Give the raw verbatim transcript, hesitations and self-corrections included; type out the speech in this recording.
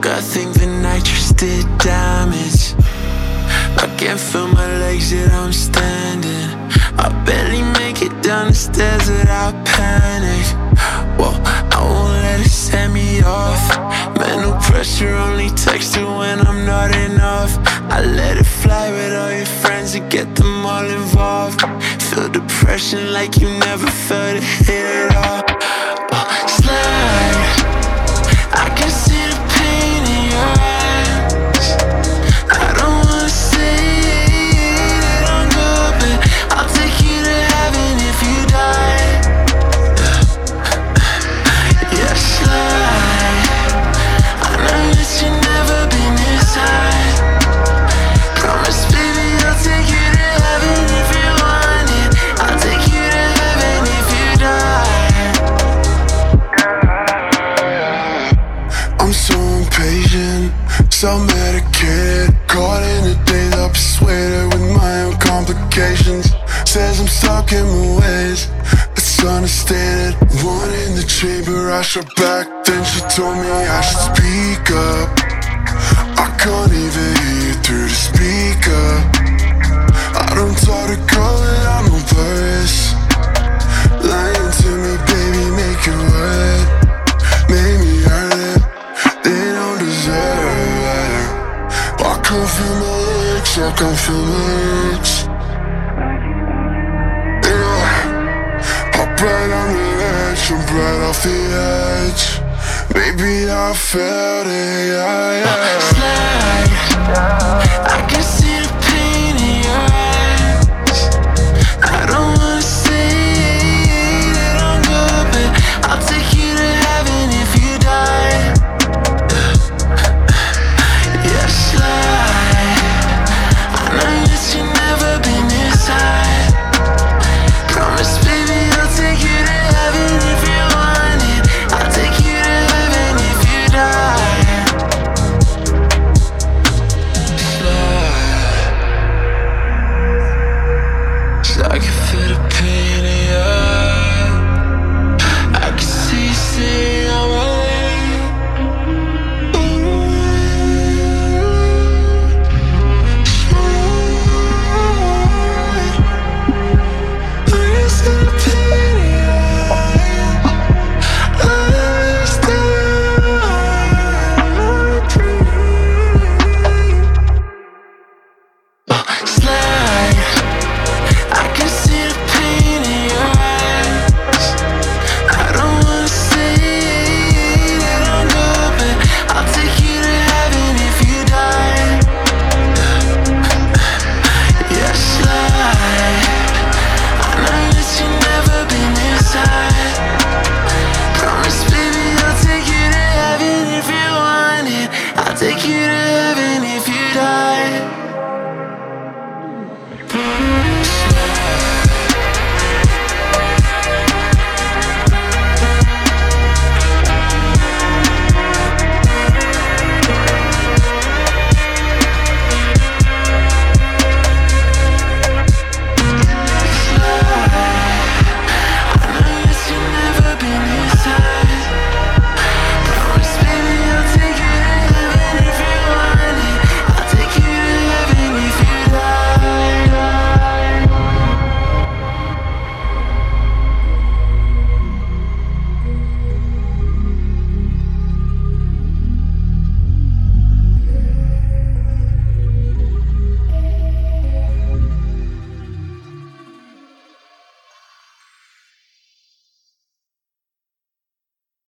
I think the nitrous did damage. I can't feel my legs yet I'm standing. I barely make it down the stairs without panic. Whoa, I won't let it set me off. Mental pressure, only text her when I'm not enough. I let it fly with all your friends and get them all involved. Feel depression like you never felt it hit it all. Uh, slide, I can see the pain in your eyes. I don't wanna say that I'm good, but I'll take you to heaven if you die. Yeah, slide, I know that you've never been this high. Promise, baby, I'll take you to heaven if you want it. I'll take you to heaven if you die. I'm so impatient, self-medicated, caught in a daze, I'm persuaded with my own complications. Says I'm stuck in my ways, it's understated. One in the chamber, I shot back, then she told me I should speak up. I can't even hear you through the speaker. I don't talk to girl that I'm on purpose. Lying to me, baby, make it word. Make me hurt it, they don't deserve it. I can't feel my legs, I can't feel my legs. Yeah, I'm right on the edge, I'm right off the edge. Maybe I felt it, yeah, yeah. Slide, I can